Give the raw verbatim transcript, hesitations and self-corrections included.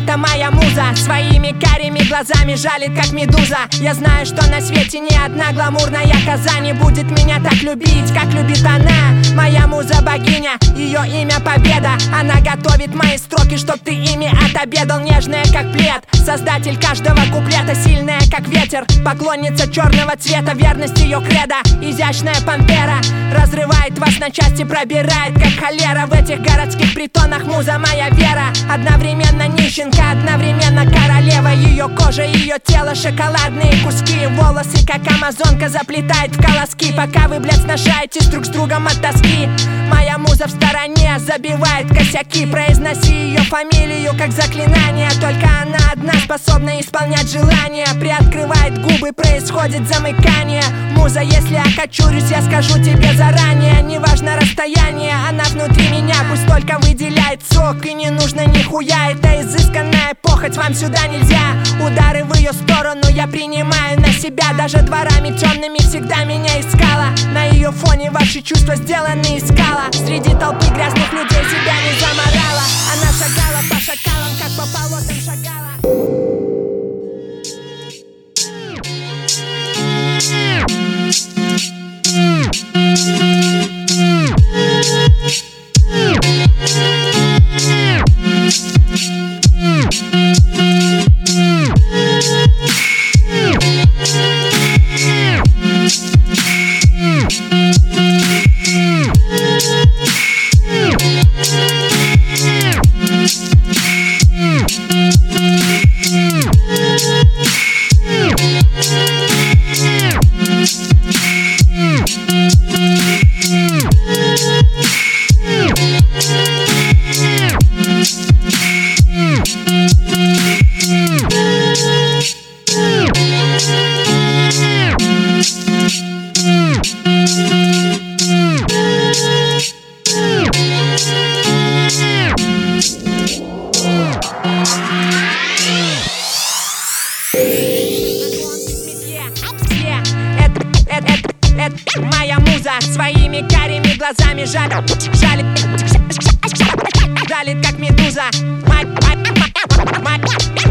это моя муза. Своими карими глазами жалит, как медуза. Я знаю, что на свете ни одна гламурная коза не будет меня так любить, как любит она. Моя муза богиня, ее имя Победа. Она готовит мои строки, чтоб ты ими отобедал. Нежная, как плед, создатель каждого куплета. Сильная, как ветер, поклонница черного цвета. Верность ее кредо, изящная пантера. Разрывает вас на части, пробирает, как холера. В этих городских притонах муза моя вера. Одновременно нищенка, одновременно королева. Ее кожа, ее тело, шоколадные куски. Волосы, как амазонка, заплетает в колоски. Пока вы, блядь, сношаетесь друг с другом от тоски. Моя муза в стороне забивает косяки. Произноси ее фамилию, как заклинание. Только она одна способна исполнять желания. Приоткрывает губы, происходит замыкание. Муза, если окочурюсь, я скажу тебе заранее. Неважно расстояние, она внутри меня. Пусть только выделяет сок, и не нужно нихуя. Это изысканная похоть, вам сюда нельзя. Удары в ее сторону я принимаю на себя. Даже дворами темными всегда меня искала. На ее фоне ваши чувства сделаны из скала. Среди толпы грязных людей себя не заморала. Она шагала по шакалам, как по болотам шагала. Моя муза своими карими глазами жалит, жалит, жалит, как медуза.